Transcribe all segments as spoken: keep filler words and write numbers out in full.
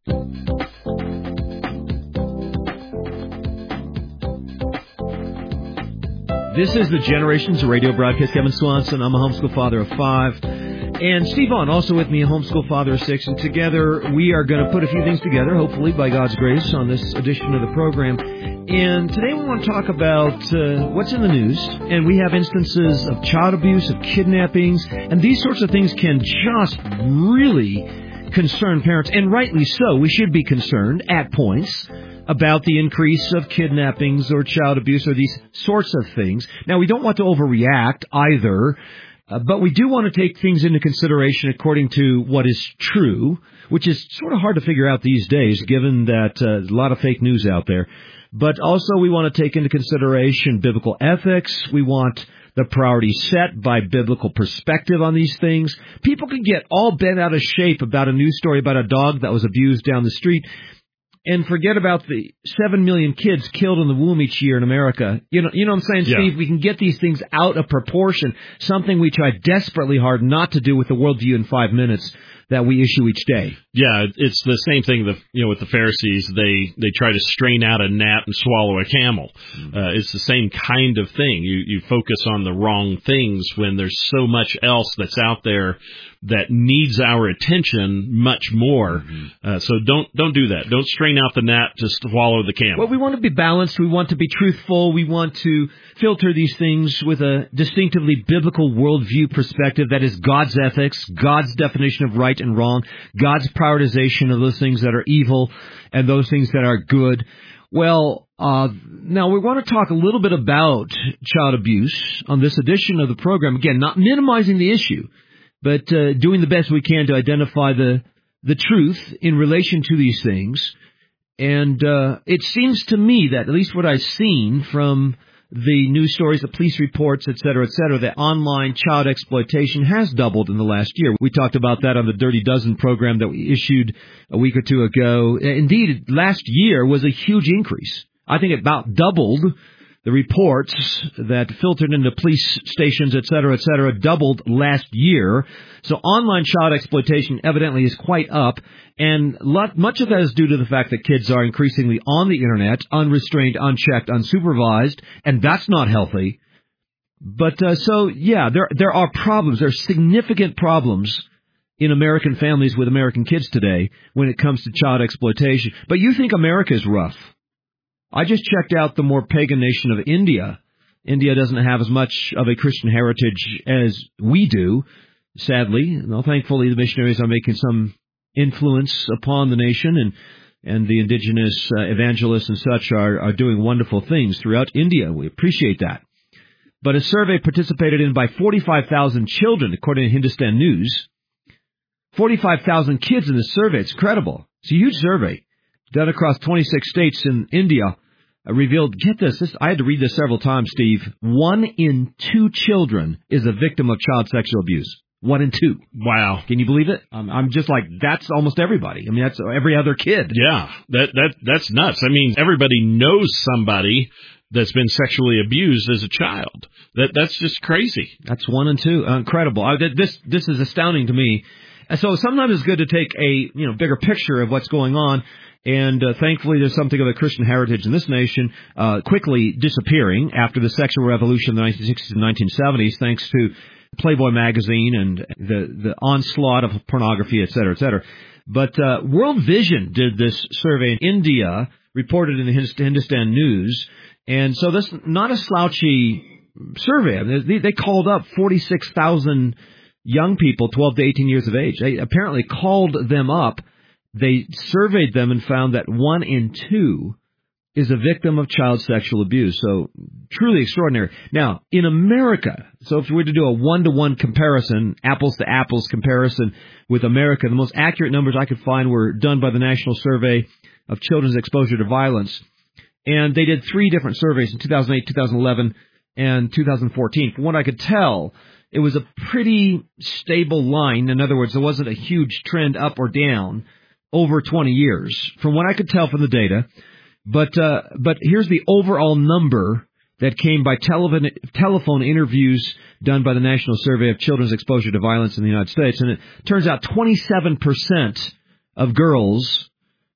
This is the Generations Radio broadcast. Kevin Swanson. I'm a homeschool father of five. And Steve Vaughn, also with me, a homeschool father of six. And together, we are going to put a few things together, hopefully, by God's grace, on this edition of the program. And today we want to talk about uh, what's in the news. And we have instances of child abuse, of kidnappings. And these sorts of things can just really concern parents. And rightly so. We should be concerned at points about the increase of kidnappings or child abuse or these sorts of things. Now, we don't want to overreact either, uh, but we do want to take things into consideration according to what is true, which is sort of hard to figure out these days, given that uh, there's a lot of fake news out there. But also we want to take into consideration biblical ethics. We want the priority set by biblical perspective on these things. People can get all bent out of shape about a news story about a dog that was abused down the street and forget about the seven million kids killed in the womb each year in America. You know, you know what I'm saying, Steve? Yeah. We can get these things out of proportion, something we try desperately hard not to do with the worldview in five minutes that we issue each day. Yeah, it's the same thing that, you know, with the Pharisees. They they try to strain out a gnat and swallow a camel. Mm-hmm. Uh, it's the same kind of thing. You you focus on the wrong things when there's so much else that's out there that needs our attention much more. Mm-hmm. Uh, so don't don't do that. Don't strain out the gnat to swallow the camel. Well, we want to be balanced. We want to be truthful. We want to filter these things with a distinctively biblical worldview perspective. That is God's ethics, God's definition of right and wrong, God's prioritization of those things that are evil and those things that are good. Well, uh, now we want to talk a little bit about child abuse on this edition of the program. Again, not minimizing the issue, but uh, doing the best we can to identify the the truth in relation to these things. And uh, it seems to me that, at least what I've seen from the news stories, the police reports, et cetera, et cetera, that online child exploitation has doubled in the last year. We talked about that on the Dirty Dozen program that we issued a week or two ago. Indeed, last year was a huge increase. I think it about doubled. The reports that filtered into police stations, et cetera, et cetera, doubled last year. So online child exploitation evidently is quite up. And lot, much of that is due to the fact that kids are increasingly on the Internet, unrestrained, unchecked, unsupervised, and that's not healthy. But uh, so, yeah, there there are problems. There are significant problems in American families with American kids today when it comes to child exploitation. But you think America is rough. I just checked out the more pagan nation of India. India doesn't have as much of a Christian heritage as we do, sadly. Now, thankfully, the missionaries are making some influence upon the nation, and and the indigenous uh, evangelists and such are, are doing wonderful things throughout India. We appreciate that. But a survey participated in by forty-five thousand children, according to Hindustan News. forty-five thousand kids in this survey. It's incredible. It's a huge survey done across twenty-six states in India. Uh, revealed, get this, this, I had to read this several times, Steve. One in two children is a victim of child sexual abuse. One in two. Wow. Can you believe it? Um, I'm just like, that's almost everybody. I mean, that's every other kid. Yeah, that that that's nuts. I mean, everybody knows somebody that's been sexually abused as a child. That That's just crazy. That's one in two. Uh, incredible. I, this This is astounding to me. And so sometimes it's good to take a you know bigger picture of what's going on. And uh, thankfully, there's something of a Christian heritage in this nation uh, quickly disappearing after the sexual revolution in the nineteen sixties and nineteen seventies, thanks to Playboy magazine and the, the onslaught of pornography, et cetera, et cetera. But uh, World Vision did this survey in India, reported in the Hindustan News. And so this is not a slouchy survey. They, they called up forty-six thousand young people, twelve to eighteen years of age. They apparently called them up. They surveyed them and found that one in two is a victim of child sexual abuse. So truly extraordinary. Now, in America, so if we were to do a one-to-one comparison, apples-to-apples comparison with America, the most accurate numbers I could find were done by the National Survey of Children's Exposure to Violence. And they did three different surveys in two thousand eight, two thousand eleven, and two thousand fourteen. From what I could tell, it was a pretty stable line. In other words, there wasn't a huge trend up or down over twenty years, from what I could tell from the data. But uh, but here's the overall number that came by telephone, telephone interviews done by the National Survey of Children's Exposure to Violence in the United States. And it turns out twenty-seven percent of girls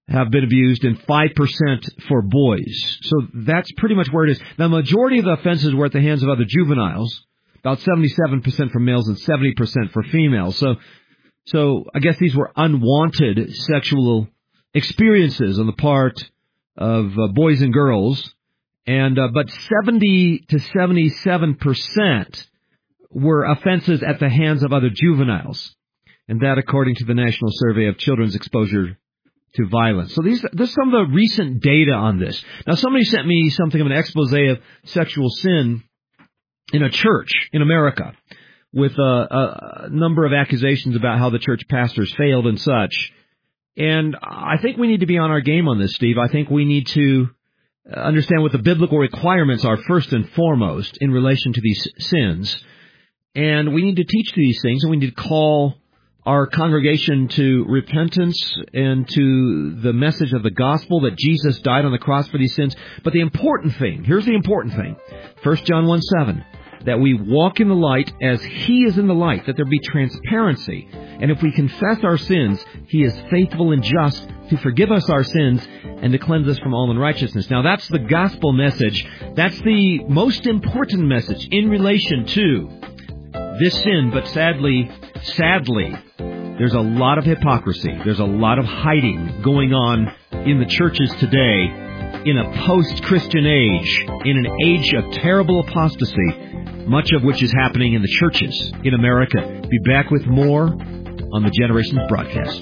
have been abused and five percent for boys. So that's pretty much where it is. The majority of the offenses were at the hands of other juveniles, about seventy-seven percent for males and seventy percent for females. So, so I guess these were unwanted sexual experiences on the part of uh, boys and girls. And uh, but seventy to seventy-seven percent were offenses at the hands of other juveniles. And that according to the National Survey of Children's Exposure to Violence. So these, there's some of the recent data on this. Now, somebody sent me something of an expose of sexual sin in a church in America with a, a number of accusations about how the church pastors failed and such. And I think we need to be on our game on this, Steve. I think we need to understand what the biblical requirements are first and foremost in relation to these sins. And we need to teach these things, and we need to call our congregation to repentance and to the message of the gospel that Jesus died on the cross for these sins. But the important thing, here's the important thing, First John one seven, that we walk in the light as He is in the light, that there be transparency. And if we confess our sins, He is faithful and just to forgive us our sins and to cleanse us from all unrighteousness. Now, that's the gospel message. That's the most important message in relation to this sin, but sadly, sadly, there's a lot of hypocrisy. There's a lot of hiding going on in the churches today in a post-Christian age, in an age of terrible apostasy, much of which is happening in the churches in America. Be back with more on the Generations broadcast.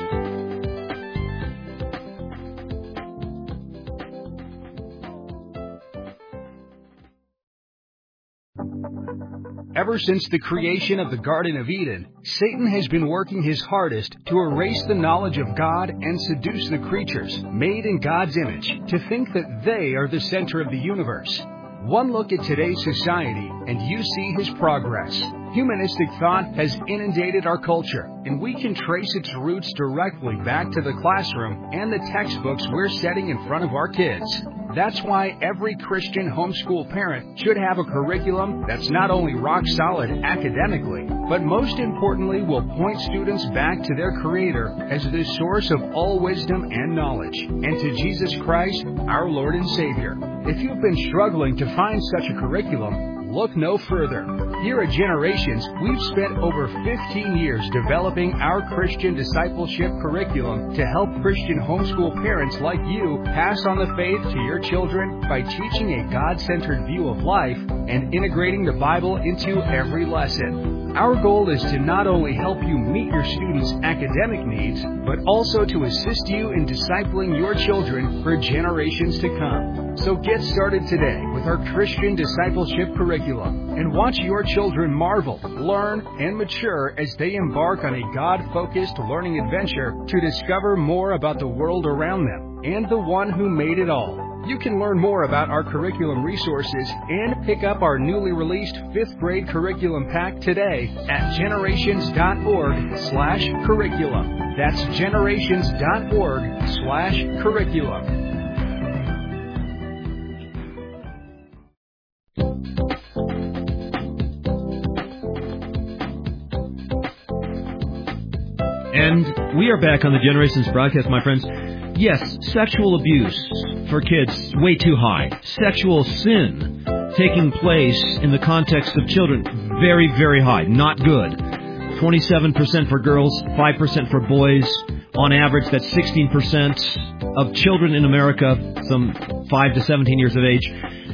Ever since the creation of the Garden of Eden, Satan has been working his hardest to erase the knowledge of God and seduce the creatures, made in God's image, to think that they are the center of the universe. One look at today's society, and you see his progress. Humanistic thought has inundated our culture, and we can trace its roots directly back to the classroom and the textbooks we're setting in front of our kids. That's why every Christian homeschool parent should have a curriculum that's not only rock solid academically, but most importantly will point students back to their Creator as the source of all wisdom and knowledge, and to Jesus Christ, our Lord and Savior. If you've been struggling to find such a curriculum, look no further. Here at Generations, we've spent over fifteen years developing our Christian discipleship curriculum to help Christian homeschool parents like you pass on the faith to your children by teaching a God-centered view of life and integrating the Bible into every lesson. Our goal is to not only help you meet your students' academic needs, but also to assist you in discipling your children for generations to come. So get started today with our Christian discipleship curriculum and watch your children marvel, learn, and mature as they embark on a God-focused learning adventure to discover more about the world around them and the one who made it all. You can learn more about our curriculum resources and pick up our newly released fifth grade curriculum pack today at generations.org slash curriculum. That's generations.org slash curriculum. And we are back on the Generations broadcast, my friends. Yes, sexual abuse for kids, way too high. Sexual sin taking place in the context of children, very, very high. Not good. twenty-seven percent for girls, five percent for boys. On average, that's sixteen percent of children in America, some five to seventeen years of age.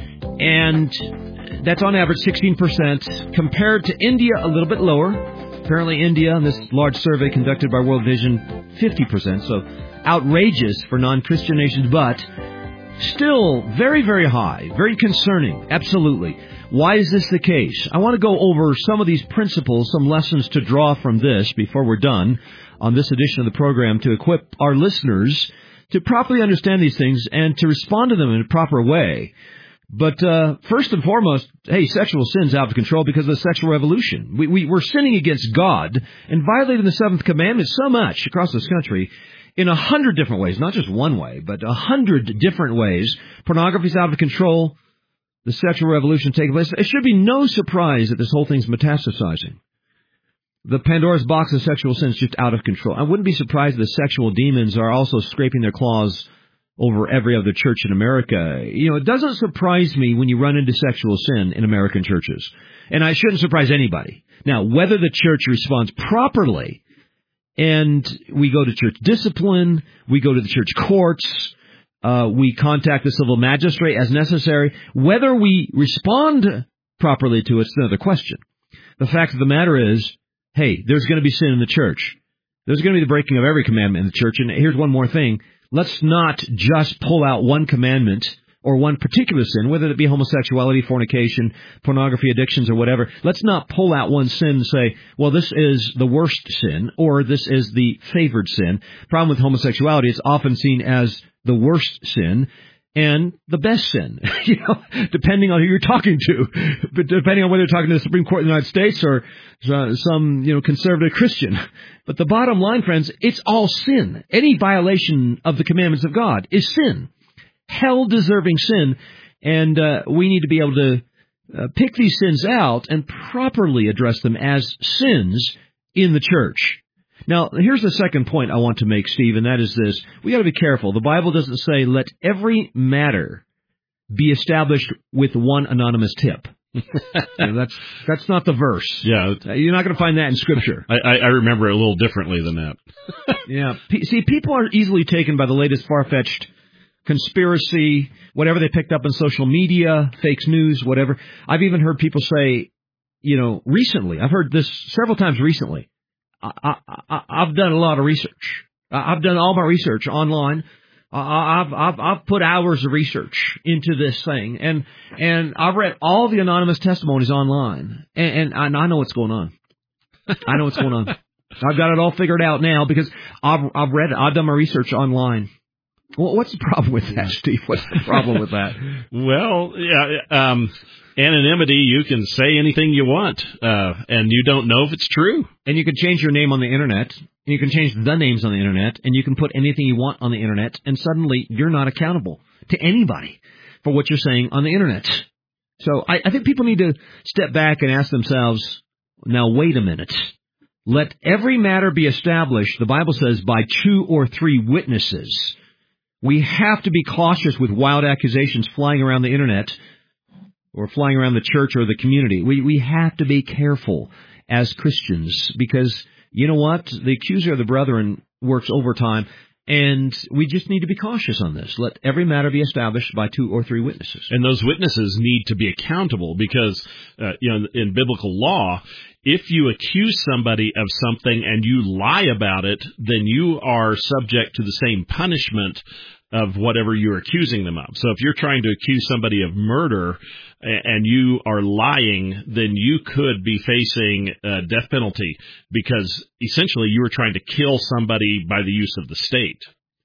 And that's on average sixteen percent. Compared to India, a little bit lower. Apparently India, in this large survey conducted by World Vision, fifty percent. So outrageous for non-Christian nations, but still very, very high, very concerning, absolutely. Why is this the case? I want to go over some of these principles, some lessons to draw from this before we're done on this edition of the program to equip our listeners to properly understand these things and to respond to them in a proper way. But uh, first and foremost, hey, sexual sin's out of control because of the sexual revolution. We, we, we're sinning against God and violating the seventh commandment so much across this country in a hundred different ways, not just one way, but a hundred different ways. Pornography's out of control, the sexual revolution taking place. It should be no surprise that this whole thing's metastasizing. The Pandora's box of sexual sin is just out of control. I wouldn't be surprised if the sexual demons are also scraping their claws over every other church in America. You know, it doesn't surprise me when you run into sexual sin in American churches. And I shouldn't surprise anybody. Now, whether the church responds properly, and we go to church discipline, we go to the church courts, uh, we contact the civil magistrate as necessary, whether we respond properly to it's another question. The fact of the matter is, hey, there's going to be sin in the church. There's going to be the breaking of every commandment in the church. And here's one more thing. Let's not just pull out one commandment or one particular sin, whether it be homosexuality, fornication, pornography, addictions, or whatever. Let's not pull out one sin and say, well, this is the worst sin or this is the favored sin. Problem with homosexuality, it's often seen as the worst sin and the best sin, you know, depending on who you're talking to, but depending on whether you're talking to the Supreme Court of the United States or some, you know, conservative Christian. But the bottom line, friends, it's all sin. Any violation of the commandments of God is sin, hell-deserving sin, and uh, we need to be able to uh, pick these sins out and properly address them as sins in the church. Now, here's the second point I want to make, Steve, and that is this. We got to be careful. The Bible doesn't say, let every matter be established with one anonymous tip. You know, that's that's not the verse. Yeah. You're not going to find that in Scripture. I, I remember it a little differently than that. Yeah. P- see, people are easily taken by the latest far-fetched conspiracy, whatever they picked up on social media, fake news, whatever. I've even heard people say, you know, recently, I've heard this several times recently, I, I, I've done a lot of research. I've done all my research online. I've, I've, I've put hours of research into this thing, and and I've read all the anonymous testimonies online, and, and I know what's going on. I know what's going on. I've got it all figured out now because I've I've read it. I've done my research online. Well, what's the problem with that, Steve? What's the problem with that? Well, yeah, um, anonymity, you can say anything you want, uh, and you don't know if it's true. And you can change your name on the Internet, and you can change the names on the Internet, and you can put anything you want on the Internet, and suddenly you're not accountable to anybody for what you're saying on the Internet. So I, I think people need to step back and ask themselves, now wait a minute. Let every matter be established, the Bible says, by two or three witnesses. We have to be cautious with wild accusations flying around the Internet or flying around the church or the community. We we have to be careful as Christians because, you know what? The accuser of the brethren works overtime, and we just need to be cautious on this. Let every matter be established by two or three witnesses. And those witnesses need to be accountable because, uh, you know, in biblical law, if you accuse somebody of something and you lie about it, then you are subject to the same punishment of whatever you're accusing them of. So if you're trying to accuse somebody of murder and you are lying, then you could be facing a death penalty because essentially you were trying to kill somebody by the use of the state.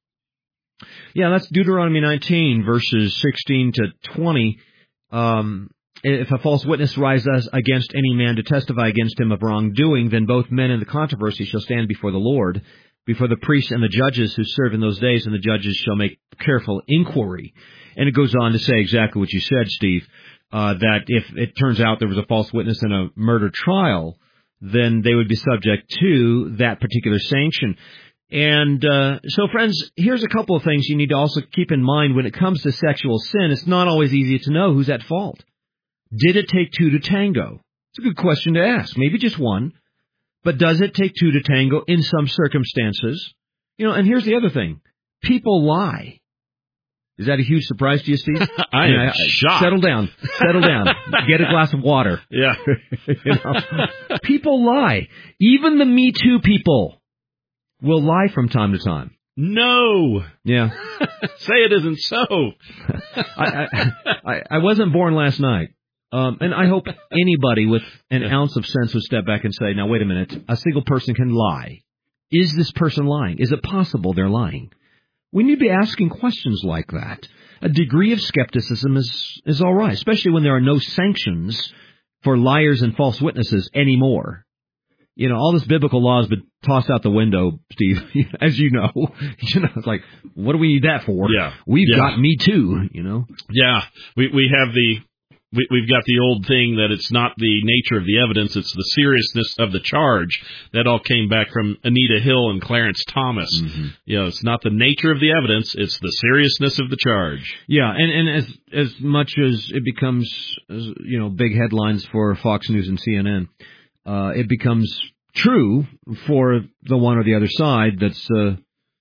Yeah, that's Deuteronomy nineteen, verses sixteen to twenty. Um, if a false witness rises against any man to testify against him of wrongdoing, then both men in the controversy shall stand before the Lord, before the priests and the judges who serve in those days, and the judges shall make careful inquiry. And it goes on to say exactly what you said, Steve, uh, that if it turns out there was a false witness in a murder trial, then they would be subject to that particular sanction. And uh, so, friends, here's a couple of things you need to also keep in mind when it comes to sexual sin. It's not always easy to know who's at fault. Did it take two to tango? It's a good question to ask. Maybe just one. But does it take two to tango in some circumstances? You know, and here's the other thing. People lie. Is that a huge surprise to you, Steve? I am I, shocked. Settle down. Settle down. Get a glass of water. Yeah. You know? People lie. Even the Me Too people will lie from time to time. No. Yeah. Say it isn't so. I, I, I, I wasn't born last night. Um, and I hope anybody with an ounce of sense would step back and say, now, wait a minute, a single person can lie. Is this person lying? Is it possible they're lying? We need to be asking questions like that. A degree of skepticism is, is all right, especially when there are no sanctions for liars and false witnesses anymore. You know, all this biblical law has been tossed out the window, Steve, as you know. You know, it's like, what do we need that for? Yeah. We've yeah. got Me Too, you know. Yeah. We, we have the we, we've got the old thing that it's not the nature of the evidence, it's the seriousness of the charge. That all came back from Anita Hill and Clarence Thomas. Mm-hmm. You know, it's not the nature of the evidence, it's the seriousness of the charge. Yeah, and, and as as much as it becomes, you know, big headlines for Fox News and C N N, uh, it becomes true for the one or the other side that's, uh,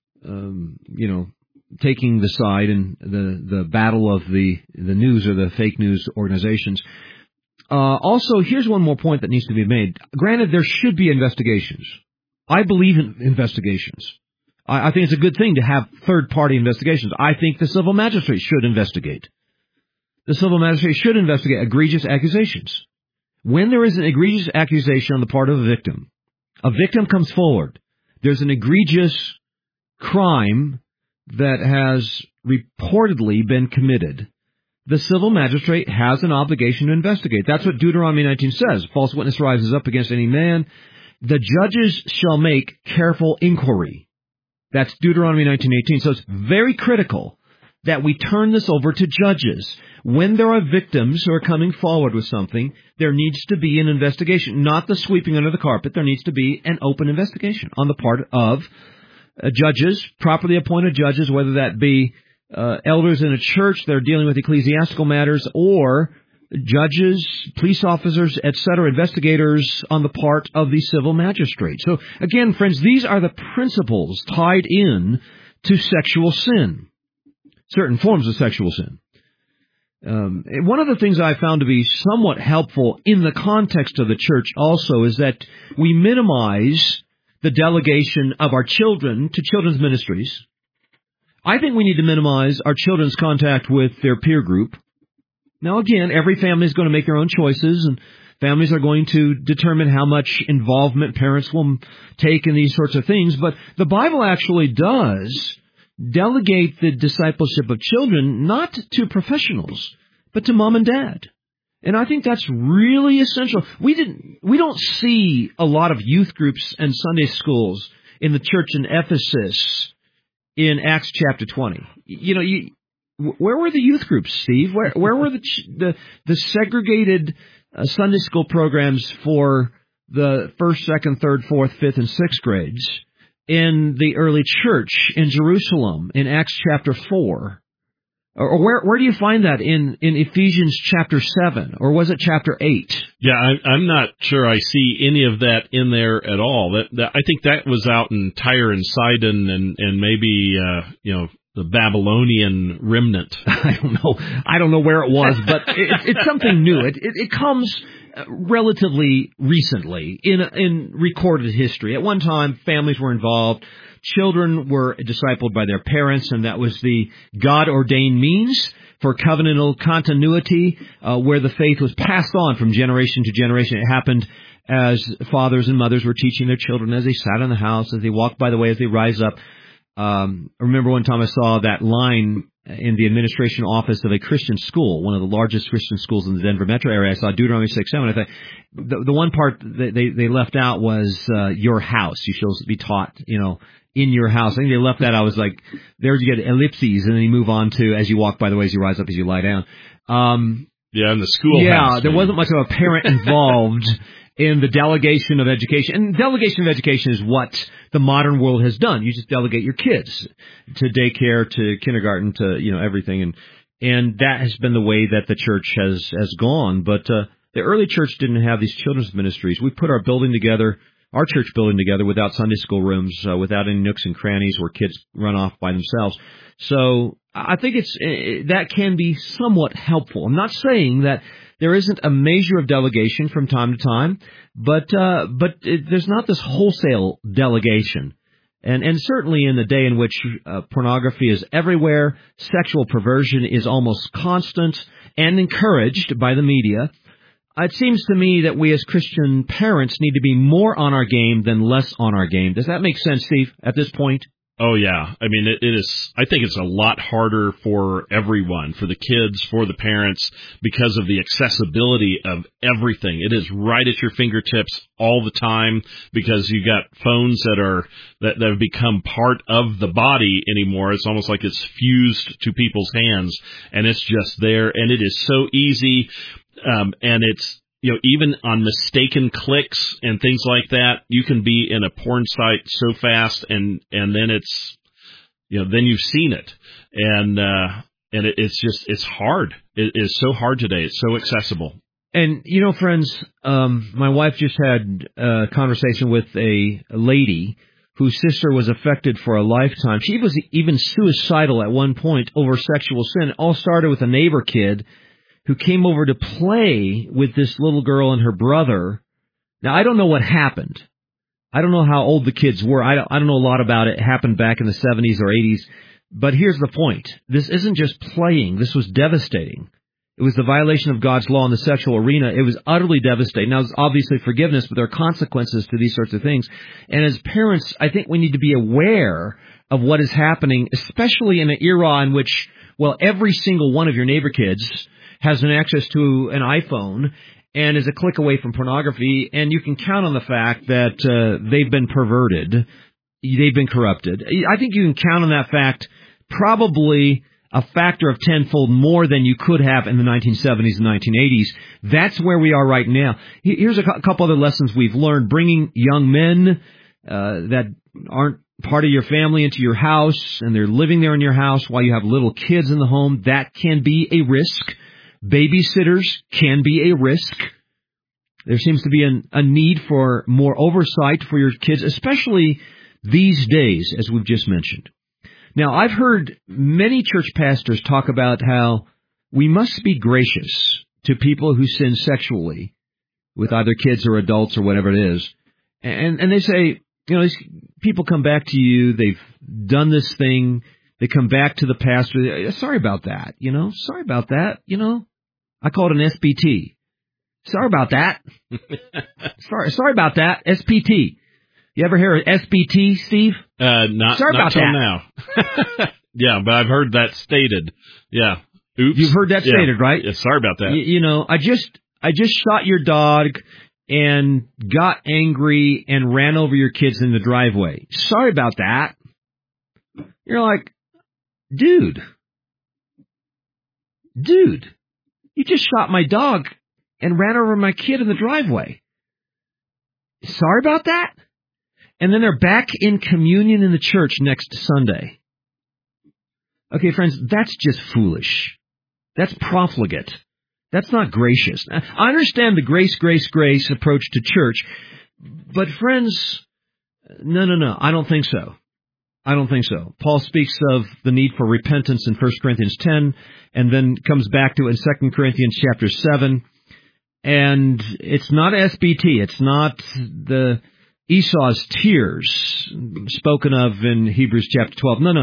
um, you know, taking the side in the, the battle of the, the news or the fake news organizations. Uh, also, here's one more point that needs to be made. Granted, there should be investigations. I believe in investigations. I, I think it's a good thing to have third-party investigations. I think the civil magistrate should investigate. The civil magistrate should investigate egregious accusations. When there is an egregious accusation on the part of a victim, a victim comes forward, there's an egregious crime that has reportedly been committed, the civil magistrate has an obligation to investigate. That's what Deuteronomy nineteen says. False witness rises up against any man. The judges shall make careful inquiry. That's Deuteronomy nineteen eighteen. So it's very critical that we turn this over to judges. When there are victims who are coming forward with something, there needs to be an investigation, not the sweeping under the carpet. There needs to be an open investigation on the part of Uh, judges, properly appointed judges, whether that be uh, elders in a church that are dealing with ecclesiastical matters, or judges, police officers, et cetera, investigators on the part of the civil magistrate. So, again, friends, these are the principles tied in to sexual sin, certain forms of sexual sin. Um, one of the things I found to be somewhat helpful in the context of the church also is that we minimize the delegation of our children to children's ministries. I think we need to minimize our children's contact with their peer group. Now, again, every family is going to make their own choices, and families are going to determine how much involvement parents will take in these sorts of things. But the Bible actually does delegate the discipleship of children not to professionals, but to mom and dad. And I think that's really essential. We didn't, we don't see a lot of youth groups and Sunday schools in the church in Ephesus in Acts chapter twenty. You know, you, where were the youth groups, Steve? Where, where were the the, the segregated uh, Sunday school programs for the first, second, third, fourth, fifth, and sixth grades in the early church in Jerusalem in Acts chapter four? Or where where do you find that in, in Ephesians chapter seven? Or was it chapter eight? Yeah, I, I'm not sure I see any of that in there at all. That, that I think that was out in Tyre and Sidon and, and maybe, uh, you know, the Babylonian remnant. I don't know. I don't know where it was, but it, it's something new. It, it, it comes relatively recently in, in recorded history. At one time, families were involved. Children were discipled by their parents, and that was the God-ordained means for covenantal continuity, uh, where the faith was passed on from generation to generation. It happened as fathers and mothers were teaching their children as they sat in the house, as they walked by the way, as they rise up. Um, I remember one time I saw that line in the administration office of a Christian school, one of the largest Christian schools in the Denver metro area. I saw Deuteronomy six seven. I thought the, the one part that they, they left out was uh, your house. You shall be taught, you know, in your house. I think they left that. I was like, there you get ellipses, and then you move on to as you walk by the way, as you rise up, as you lie down. Um, yeah, in the school. Yeah, there wasn't much of a parent involved in the delegation of education. And delegation of education is what the modern world has done. You just delegate your kids to daycare, to kindergarten, to, you know, everything. And and that has been the way that the church has, has gone. But uh, the early church didn't have these children's ministries. We put our building together, our church building together, without Sunday school rooms, uh, without any nooks and crannies where kids run off by themselves. So I think it's uh, that can be somewhat helpful. I'm not saying that there isn't a measure of delegation from time to time, but uh, but it, there's not this wholesale delegation. And and certainly in the day in which uh, pornography is everywhere, sexual perversion is almost constant and encouraged by the media, it seems to me that we as Christian parents need to be more on our game than less on our game. Does that make sense, Steve, at this point? Oh, yeah. I mean, it, it is, I think it's a lot harder for everyone, for the kids, for the parents, because of the accessibility of everything. It is right at your fingertips all the time, because you got phones that are, that, that have become part of the body anymore. It's almost like it's fused to people's hands, and it's just there, and it is so easy. Um, and it's, you know, even on mistaken clicks and things like that, you can be in a porn site so fast, and, and then it's, you know, then you've seen it. And, uh, and it, it's just, it's hard. It is so hard today. It's so accessible. And, you know, friends, um, my wife just had a conversation with a, a lady whose sister was affected for a lifetime. She was even suicidal at one point over sexual sin. It all started with a neighbor kid who came over to play with this little girl and her brother. Now, I don't know what happened. I don't know how old the kids were. I don't, I don't know a lot about it. It happened back in the seventies or eighties. But here's the point. This isn't just playing. This was devastating. It was the violation of God's law in the sexual arena. It was utterly devastating. Now, there's obviously forgiveness, but there are consequences to these sorts of things. And as parents, I think we need to be aware of what is happening, especially in an era in which, well, every single one of your neighbor kids has an access to an iPhone and is a click away from pornography, and you can count on the fact that uh, they've been perverted, they've been corrupted. I think you can count on that fact probably a factor of tenfold more than you could have in the nineteen seventies and nineteen eighties. That's where we are right now. Here's a couple other lessons we've learned. Bringing young men uh, that aren't part of your family into your house, and they're living there in your house while you have little kids in the home, that can be a risk. Babysitters can be a risk. There seems to be an, a need for more oversight for your kids, especially these days, as we've just mentioned. Now, I've heard many church pastors talk about how we must be gracious to people who sin sexually with either kids or adults or whatever it is. And, and they say, you know, these people come back to you, they've done this thing, they come back to the pastor, sorry about that, you know, sorry about that, you know. I call it an S P T. Sorry about that. sorry sorry about that, S P T. You ever hear of S P T, Steve? Uh, not, sorry not about till that. now. Yeah, but I've heard that stated. Yeah. Oops. You've heard that yeah. stated, right? Yeah, sorry about that. You, you know, I just I just shot your dog and got angry and ran over your kids in the driveway. Sorry about that. You're like, dude, dude, you just shot my dog and ran over my kid in the driveway. Sorry about that? And then they're back in communion in the church next Sunday. Okay, friends, that's just foolish. That's profligate. That's not gracious. I understand the grace, grace, grace approach to church, but friends, no, no, no, I don't think so. I don't think so. Paul speaks of the need for repentance in First Corinthians ten, and then comes back to it in Second Corinthians chapter seven. And it's not S B T. It's not the Esau's tears spoken of in Hebrews chapter twelve. No, no.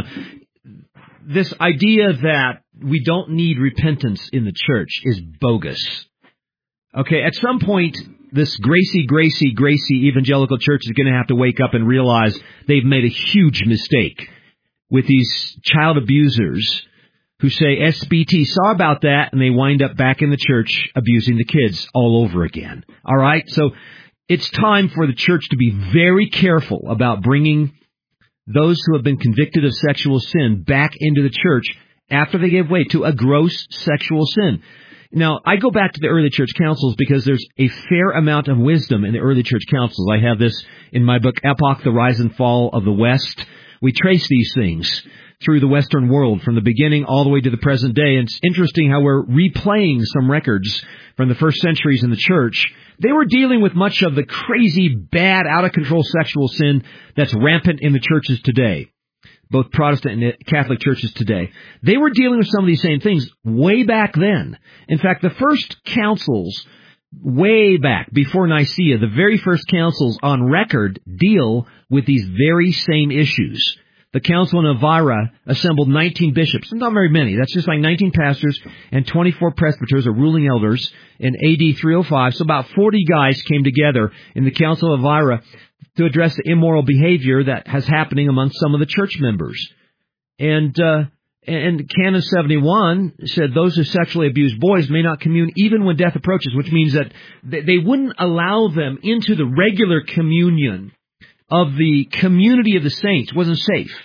This idea that we don't need repentance in the church is bogus. Okay, at some point, this Gracie, Gracie, Gracie evangelical church is going to have to wake up and realize they've made a huge mistake with these child abusers who say S B T, sorry about that, and they wind up back in the church abusing the kids all over again. All right? So it's time for the church to be very careful about bringing those who have been convicted of sexual sin back into the church after they gave way to a gross sexual sin. Now, I go back to the early church councils because there's a fair amount of wisdom in the early church councils. I have this in my book, Epoch, the Rise and Fall of the West. We trace these things through the Western world from the beginning all the way to the present day. And it's interesting how we're replaying some records from the first centuries in the church. They were dealing with much of the crazy, bad, out-of-control sexual sin that's rampant in the churches today, both Protestant and Catholic churches today. They were dealing with some of these same things way back then. In fact, the first councils, way back before Nicaea, the very first councils on record deal with these very same issues. The Council in Elvira assembled nineteen bishops, not very many. That's just like nineteen pastors and twenty-four presbyters or ruling elders in A D three oh five. So about forty guys came together in the Council of Elvira to address the immoral behavior that has happening among some of the church members. And uh, and Canon seventy-one said those who sexually abuse boys may not commune even when death approaches, which means that they wouldn't allow them into the regular communion of the community of the saints. It wasn't safe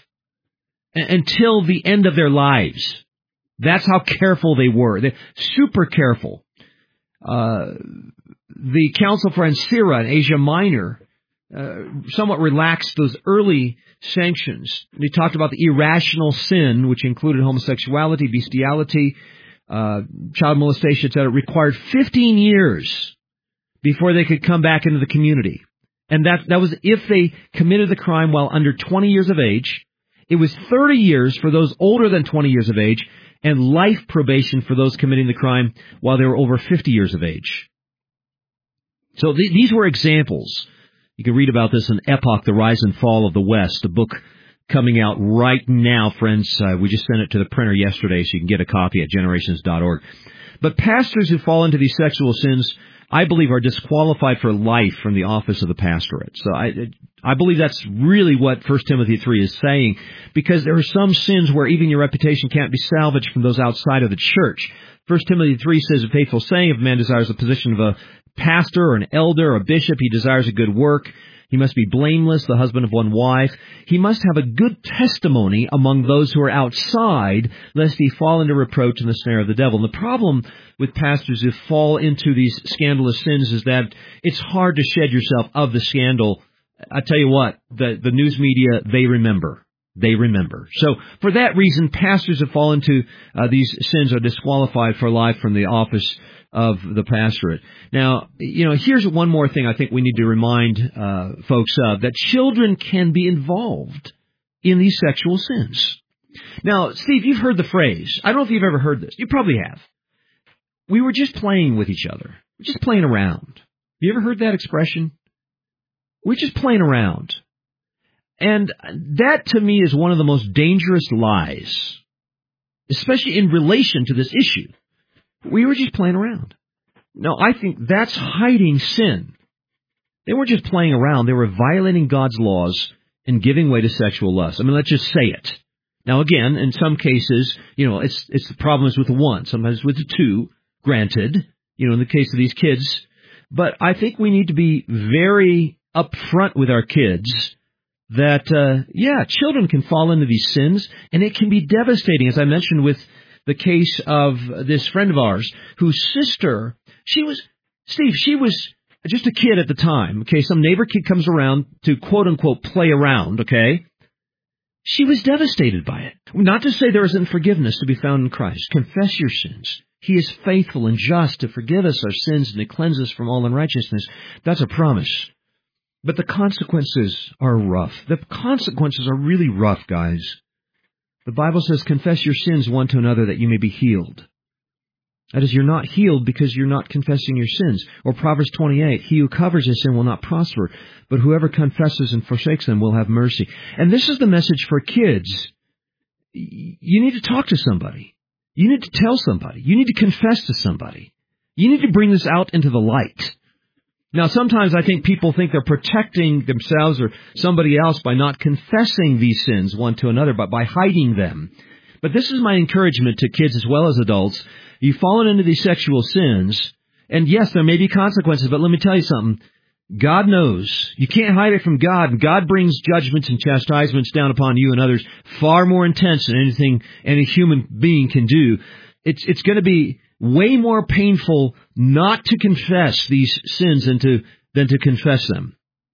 until the end of their lives. That's how careful they were. They're super careful. Uh, the Council for Ancira in Asia Minor uh, somewhat relaxed those early sanctions. They talked about the irrational sin, which included homosexuality, bestiality, uh, child molestation, et cetera, required fifteen years before they could come back into the community. And that that was if they committed the crime while under twenty years of age. It was thirty years for those older than twenty years of age, and life probation for those committing the crime while they were over fifty years of age. So th- these were examples. You can read about this in Epoch, The Rise and Fall of the West, a book coming out right now, friends. Uh, we just sent it to the printer yesterday, so you can get a copy at generations dot org. But pastors who fall into these sexual sins, I believe, are disqualified for life from the office of the pastorate. So I I believe that's really what First Timothy three is saying, because there are some sins where even your reputation can't be salvaged from those outside of the church. First Timothy three says, a faithful saying, if a man desires the position of a pastor or an elder or a bishop, he desires a good work. He must be blameless, the husband of one wife. He must have a good testimony among those who are outside, lest he fall into reproach and the snare of the devil. And the problem with pastors who fall into these scandalous sins is that it's hard to shed yourself of the scandal. I tell you what, the, the news media, they remember. They remember. So for that reason, pastors who fall into uh, these sins are disqualified for life from the office of the pastorate. Now, you know, here's one more thing I think we need to remind uh, folks of, that children can be involved in these sexual sins. Now, Steve, you've heard the phrase. I don't know if you've ever heard this. You probably have. We were just playing with each other. We're just playing around. You ever heard that expression? We're just playing around. And that, to me, is one of the most dangerous lies, especially in relation to this issue. We were just playing around. No, I think that's hiding sin. They weren't just playing around. They were violating God's laws and giving way to sexual lust. I mean, let's just say it. Now, again, in some cases, you know, it's it's the problem is with the one, sometimes with the two, granted, you know, in the case of these kids. But I think we need to be very upfront with our kids that, uh, yeah, children can fall into these sins, and it can be devastating, as I mentioned with the case of this friend of ours whose sister, she was, Steve, she was just a kid at the time, okay? Some neighbor kid comes around to quote-unquote play around, okay? She was devastated by it. Not to say there isn't forgiveness to be found in Christ. Confess your sins. He is faithful and just to forgive us our sins and to cleanse us from all unrighteousness. That's a promise. But the consequences are rough. The consequences are really rough, guys. The Bible says, confess your sins one to another that you may be healed. That is, you're not healed because you're not confessing your sins. Or Proverbs twenty-eight, he who covers his sin will not prosper, but whoever confesses and forsakes them will have mercy. And this is the message for kids. You need to talk to somebody. You need to tell somebody. You need to confess to somebody. You need to bring this out into the light. Now, sometimes I think people think they're protecting themselves or somebody else by not confessing these sins one to another, but by hiding them. But this is my encouragement to kids as well as adults. You've fallen into these sexual sins, and yes, there may be consequences, but let me tell you something. God knows. You can't hide it from God, and God brings judgments and chastisements down upon you and others far more intense than anything any human being can do. It's, it's going to be way more painful not to confess these sins than to, than to confess them.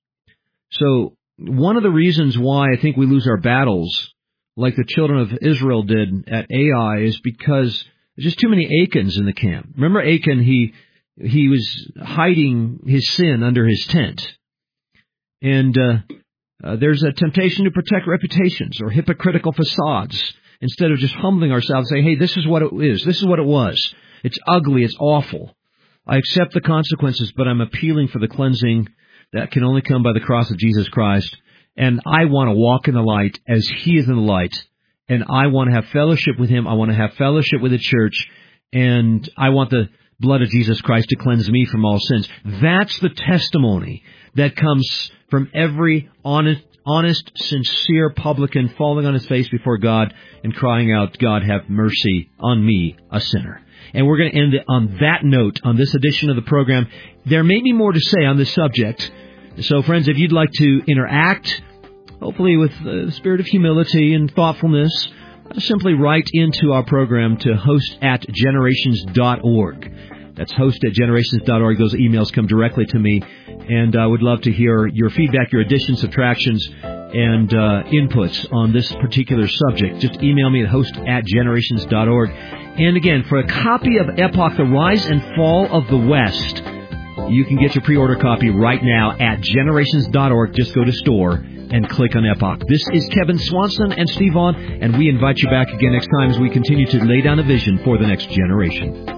So one of the reasons why I think we lose our battles, like the children of Israel did at Ai, is because there's just too many Achans in the camp. Remember Achan, he he was hiding his sin under his tent. And uh, uh, there's a temptation to protect reputations or hypocritical facades instead of just humbling ourselves and saying, hey, this is what it is. This is what it was. It's ugly. It's awful. I accept the consequences, but I'm appealing for the cleansing that can only come by the cross of Jesus Christ. And I want to walk in the light as He is in the light. And I want to have fellowship with Him. I want to have fellowship with the church. And I want the blood of Jesus Christ to cleanse me from all sins. That's the testimony that comes from every honest, honest, sincere publican falling on his face before God and crying out, God, have mercy on me, a sinner. And we're going to end it on that note on this edition of the program. There may be more to say on this subject. So, friends, if you'd like to interact, hopefully with the spirit of humility and thoughtfulness, simply write into our program to host at generations dot org. That's host at generations dot org. Those emails come directly to me, and I would love to hear your feedback, your additions, subtractions, and uh, inputs on this particular subject. Just email me at host at generations dot org. And again, for a copy of Epoch, The Rise and Fall of the West, you can get your pre-order copy right now at generations dot org. Just go to store and click on Epoch. This is Kevin Swanson and Steve Vaughn, and we invite you back again next time as we continue to lay down a vision for the next generation.